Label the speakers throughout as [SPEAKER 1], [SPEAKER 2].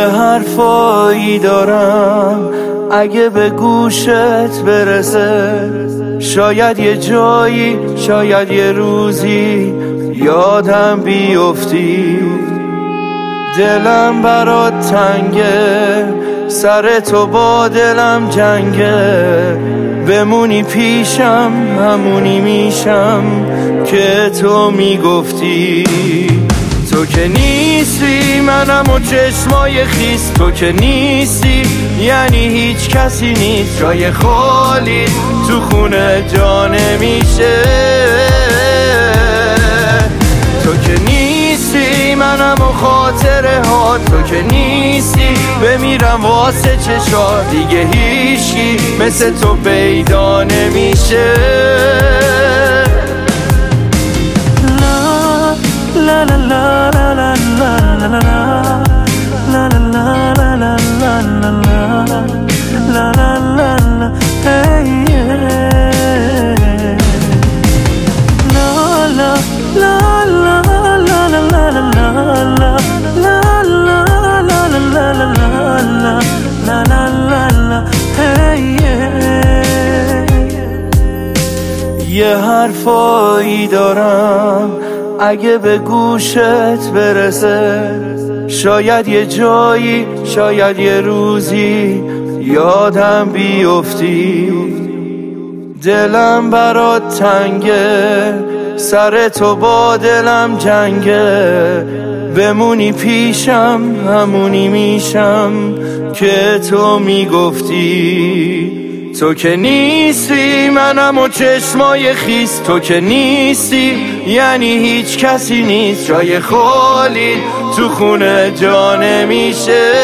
[SPEAKER 1] یه حرفایی دارم اگه به گوشت برسه، شاید یه جایی، شاید یه روزی یادم بیفتی. دلم برات تنگه، سر تو با دلم جنگه، بمونی پیشم همونی میشم که تو میگفتی. تو که نیستی منم و چشمای خیس، تو که نیستی یعنی هیچ کسی نیست. جای خالی تو خونه جا نمیشه. تو که نیستی منم و خاطره ها، تو که نیستی بمیرم واسه چشات. دیگه هیچی مثل تو پیدا نمیشه. La la la la la la la la la la la la la la la la la la la hey yeah. La la la la la la la la la la la la la la la hey yeah. یه حرفایی دارم اگه به گوشت برسه، شاید یه جایی، شاید یه روزی یادم بیفتی. دلم برات تنگه، سر تو با دلم جنگه، بمونی پیشم همونی میشم که تو میگفتی. تو که نیستی منم و چشمای خیس، تو که نیستی یعنی هیچ کسی نیست. جای خالی تو خونه جا نمیشه.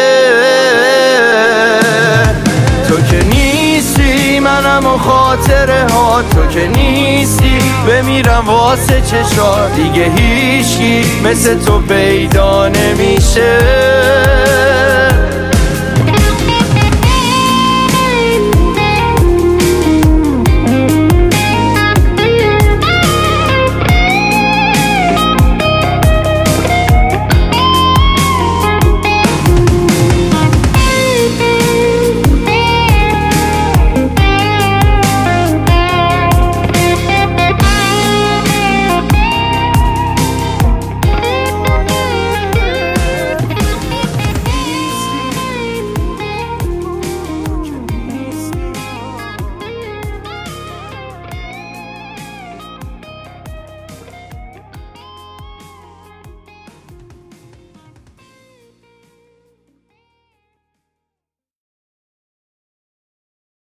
[SPEAKER 1] تو که نیستی منم و خاطره ها، تو که نیستی بمیرم واسه چشات. دیگه هیچی مثل تو پیدا نمیشه.